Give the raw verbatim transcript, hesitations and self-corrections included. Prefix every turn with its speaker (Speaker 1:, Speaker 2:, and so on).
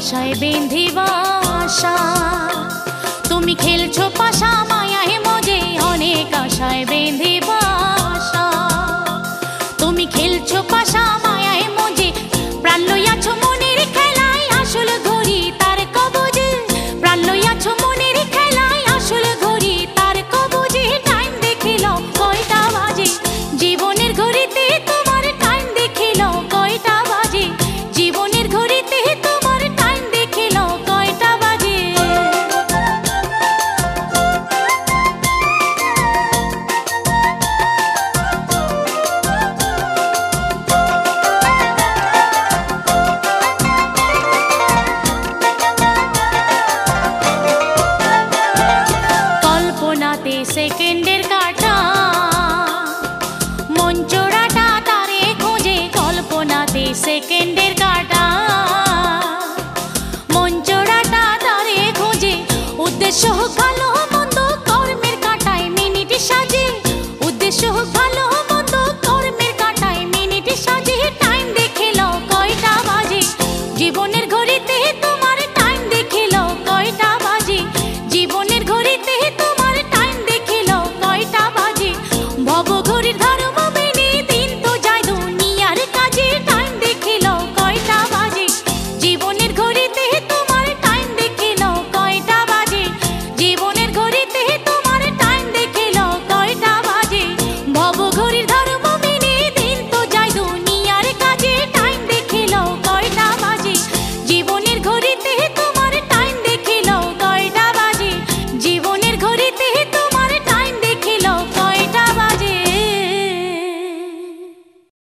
Speaker 1: আশায় বেঁধে বাসা। তুমি খেলছো পাশা মায়ায় মজে অনেক আশায় বেঁধে বাসা। তুমি খেলছো পাশা মায়ায় মজে প্রাণ লইয়াছো মনের খেলায় আসল ঘড়ি তার কবজে। প্রাণ লইয়াছো মনের খেলায় আসল ঘড়ি তার কবজে। টাইম দেখিল কয়টা বাজে জীবনের ঘড়িতে তোমার টাইম দেখিল কয়টা বাজে। জীবনের ঘড়িতে তোমার টাইম দেখিল কয়টা বাজে। কল্পনাতে সেকেন্ডের কাটা মন চোরাটা তারে খোঁজে। কল্পনাতে সেকেন্ডে